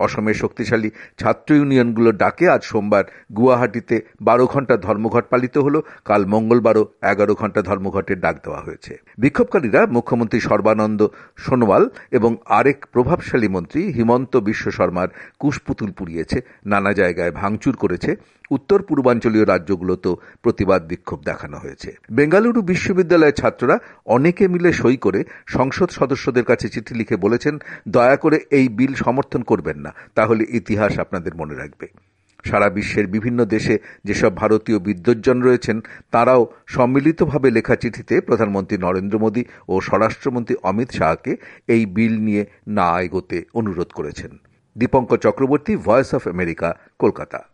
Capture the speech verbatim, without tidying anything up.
অসমের শক্তিশালী ছাত্র ইউনিয়নগুলোর ডাকে আজ সোমবার গুয়াহাটিতে বারো ঘন্টা ধর্মঘট পালিত হল। কাল মঙ্গলবারও এগারো ঘন্টা ধর্মঘটের ডাক দেওয়া হয়েছে। বিক্ষোভকারীরা মুখ্যমন্ত্রী সর্বানন্দ সোনোয়াল এবং আরেক প্রভাবশালী মন্ত্রী হিমন্ত বিশ্ব শর্মার কুশপুতুল পুড়িয়েছে, নানা জায়গায় ভাঙচুর করেছে। উত্তর পূর্বাঞ্চলীয় রাজ্যগুলোতেও প্রতিবাদ বিক্ষোভ দেখানো হয়েছে। বেঙ্গালুরু বিশ্ববিদ্যালয়ের ছাত্ররা অনেকে মিলে সই করে সংসদ সদস্যদের কাছে চিঠি লিখে বলেছেন, দয়া করে এই বিল সমর্থন করবেন না, তাহলে ইতিহাস আপনাদের মনে রাখবে। সারা বিশ্বের বিভিন্ন দেশে যেসব ভারতীয় বিদ্বজ্জন রয়েছেন তারাও সম্মিলিতভাবে লেখা চিঠিতে প্রধানমন্ত্রী নরেন্দ্র মোদী ও স্বরাষ্ট্রমন্ত্রী অমিত শাহকে এই বিল নিয়ে না এগোতে অনুরোধ করেছেন। Dipankar Chakraborty, voice of America, Kolkata.